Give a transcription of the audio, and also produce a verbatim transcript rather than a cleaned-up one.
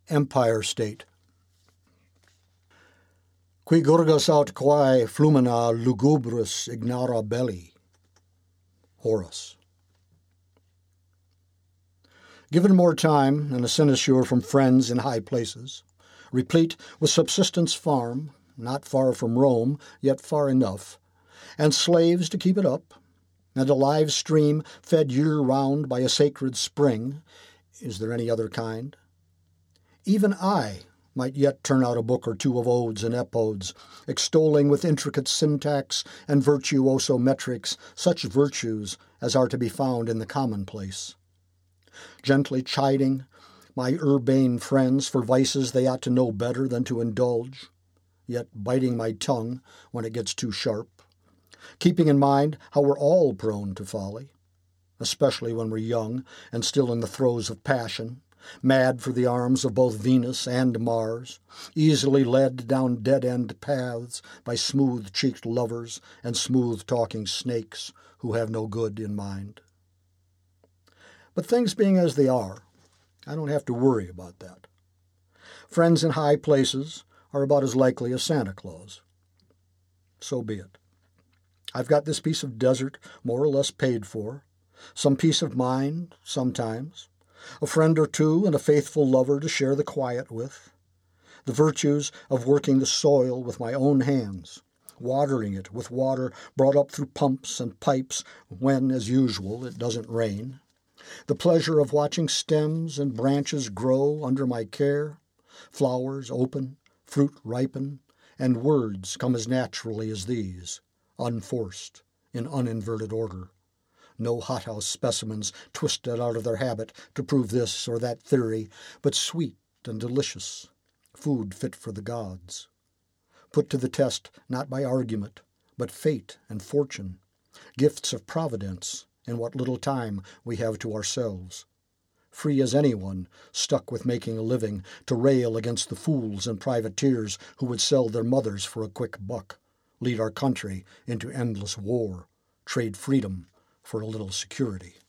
Empire State. Qui gurgas aut quae flumina lugubris ignara belli. Horace. Given more time and a sinecure from friends in high places, replete with subsistence farm, not far from Rome, yet far enough, and slaves to keep it up, and a live stream fed year-round by a sacred spring, is there any other kind? Even I might yet turn out a book or two of odes and epodes, extolling with intricate syntax and virtuoso metrics such virtues as are to be found in the commonplace. Gently chiding my urbane friends for vices they ought to know better than to indulge, yet biting my tongue when it gets too sharp, keeping in mind how we're all prone to folly, especially when we're young and still in the throes of passion, mad for the arms of both Venus and Mars, easily led down dead-end paths by smooth-cheeked lovers and smooth-talking snakes who have no good in mind. But things being as they are, I don't have to worry about that. Friends in high places are about as likely as Santa Claus. So be it. I've got this piece of desert more or less paid for, some peace of mind sometimes, a friend or two and a faithful lover to share the quiet with, the virtues of working the soil with my own hands, watering it with water brought up through pumps and pipes when, as usual, it doesn't rain, the pleasure of watching stems and branches grow under my care, flowers open, fruit ripen, and words come as naturally as these, unforced, in uninverted order. No hothouse specimens twisted out of their habit to prove this or that theory, but sweet and delicious, food fit for the gods. Put to the test not by argument, but fate and fortune, gifts of providence in what little time we have to ourselves. Free as anyone, stuck with making a living, to rail against the fools and privateers who would sell their mothers for a quick buck, lead our country into endless war, trade freedom for a little security.